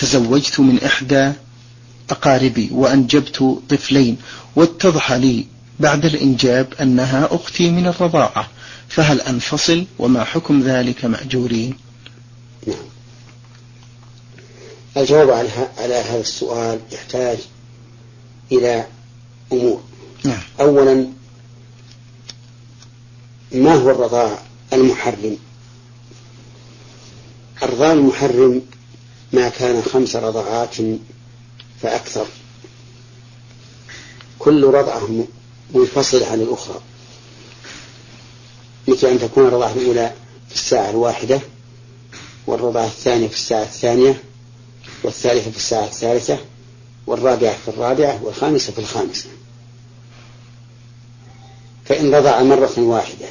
تزوجت من إحدى أقاربي وأنجبت طفلين، واتضح لي بعد الإنجاب أنها أختي من الرضاعة، فهل أنفصل وما حكم ذلك مأجورين؟ نعم. الجواب على هذا السؤال يحتاج إلى أمور. نعم. أولا، ما هو الرضاع المحرم؟ الرضاع المحرم ما كان 5 رضعات فأكثر، كل رضعة منفصلة عن الأخرى، مثل أن تكون الرضعة الأولى في الساعة 1، والرضعة الثانية في الساعة 2، والثالثة في الساعة 3، والرابعة في 4، والخامسة في 5. فإن رضع مرة واحدة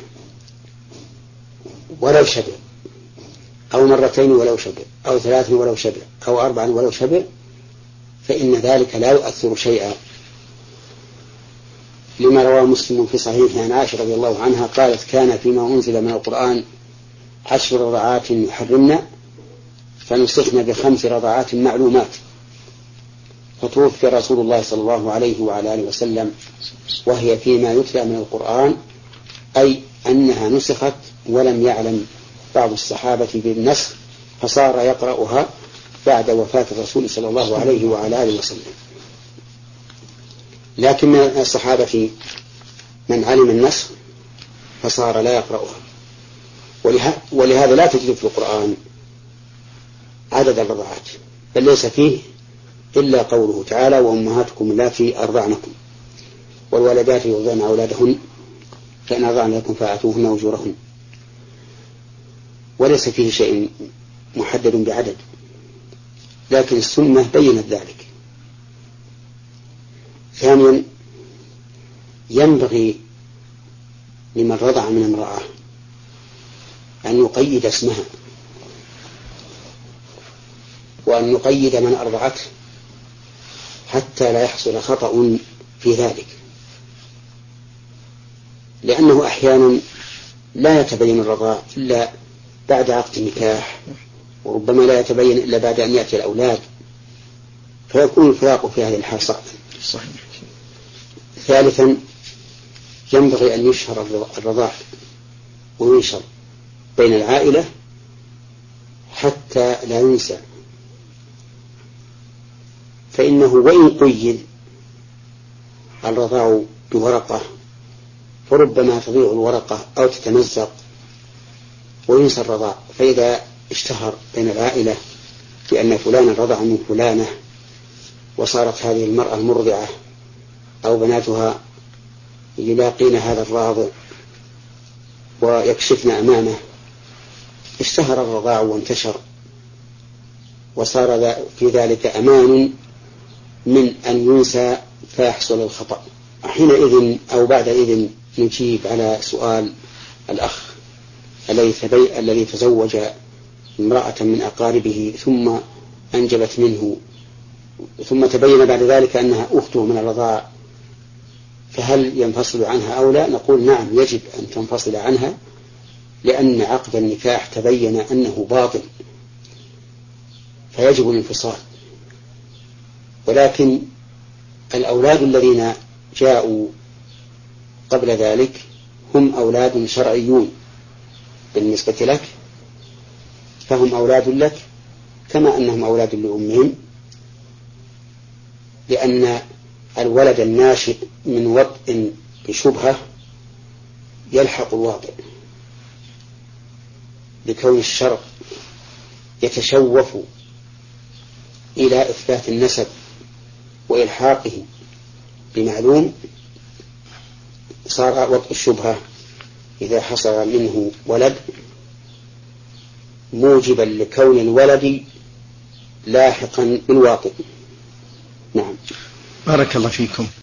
ولو شبع، أو 2 ولو شبع، أو 3 ولو شبع، أو 4 ولو شبع، فإن ذلك لا يؤثر شيئا، لما رواه مسلم في صحيحه عن عائشة رضي الله عنها قالت: كان فيما أنزل من القرآن 10 رضعات يحرمنا، فنسخنا ب5 رضعات معلومات، فتوفي رسول الله صلى الله عليه وعلى آله وسلم وهي فيما يتلى من القرآن، أي أنها نسخت ولم يعلم بعض الصحابة بالنسخ، فصار يقرأها بعد وفاة الرسول صلى الله عليه وعلى آله وسلم. لكن من الصحابة من علم النسخ فصار لا يقرأها، ولهذا لا تجد في القرآن عدد الرضعات، بل ليس فيه إلا قوله تعالى: وأمهاتكم اللاتي أرضعنكم والولدات يرضعن أولادهن فإن أرضعن لكم فآتوهن أجورهن، وليس فيه شيء محدد بعدد، لكن السنة بينت ذلك. ثانيا، ينبغي لمن رضع من امرأة أن يقيد اسمها، وأن يقيد من أرضعته حتى لا يحصل خطأ في ذلك، لأنه أحيانا لا يتبين الرضاع إلا بعد عقد النكاح، وربما لا يتبين إلا بعد أن يأتي الأولاد، فيكون الفراق في هذه الحال صعبا. ثالثا، ينبغي أن يشهر الرضاع وينشر بين العائلة حتى لا ينسى، فإنه وإن قيد الرضاع بورقة فربما تضيع الورقة أو تتمزق وينسى الرضاع، فإذا اشتهر بين العائلة بأن فلان رضع من فلانة، وصارت هذه المرأة المرضعة أو بناتها يلاقين هذا الراضع ويكشفن أمامه، اشتهر الرضاع وانتشر، وصار في ذلك أمان من أن ينسى فيحصل الخطأ. حينئذ أو بعد إذن نجيب على سؤال الأخ الذي تزوج امرأة من أقاربه ثم أنجبت منه، ثم تبين بعد ذلك أنها أخته من الرضاع، فهل ينفصل عنها أو لا؟ نقول نعم، يجب أن تنفصل عنها، لأن عقد النكاح تبين أنه باطل، فيجب الانفصال. ولكن الأولاد الذين جاءوا قبل ذلك هم أولاد شرعيون بالنسبة لك، فهم أولاد لك كما أنهم أولاد لأمهم، لأن الولد الناشئ من وطء بشبهة يلحق الواطئ، بكون الشرع يتشوف إلى إثبات النسب وإلحاقه بمعلوم، صار وطء الشبهة إذا حصل منه ولد موجبا لكون الولد لاحقا بالواطئ. نعم. بارك الله فيكم.